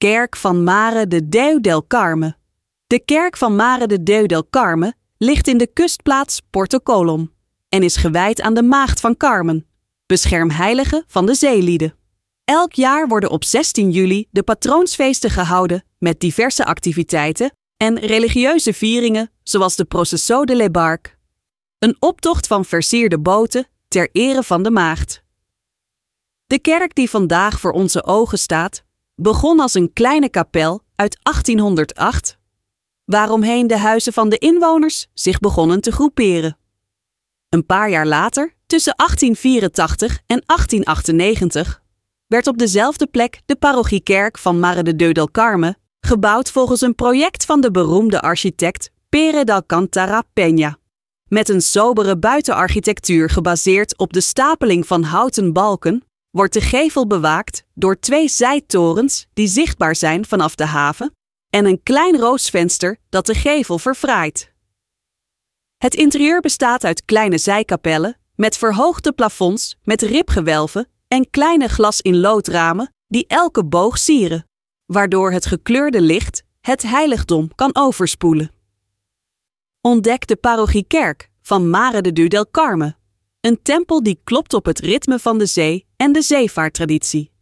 Kerk van Mare de Déu del Carme. De kerk van Mare de Déu del Carme ligt in de kustplaats Porto Colom en is gewijd aan de Maagd van Carmen, beschermheilige van de zeelieden. Elk jaar worden op 16 juli de patroonsfeesten gehouden met diverse activiteiten en religieuze vieringen zoals de Processó de le Barque, een optocht van versierde boten ter ere van de Maagd. De kerk die vandaag voor onze ogen staat, begon als een kleine kapel uit 1808, waaromheen de huizen van de inwoners zich begonnen te groeperen. Een paar jaar later, tussen 1884 en 1898, werd op dezelfde plek de parochiekerk van Mare de Déu del Carme, gebouwd volgens een project van de beroemde architect Pere de Alcántara Peña. Met een sobere buitenarchitectuur gebaseerd op de stapeling van houten balken, wordt de gevel bewaakt door 2 zijtorens die zichtbaar zijn vanaf de haven en een klein roosvenster dat de gevel verfraait. Het interieur bestaat uit kleine zijkapellen met verhoogde plafonds met ribgewelven en kleine glas-in-loodramen die elke boog sieren, waardoor het gekleurde licht het heiligdom kan overspoelen. Ontdek de parochiekerk van Mare de Déu del Carme, een tempel die klopt op het ritme van de zee en de zeevaarttraditie.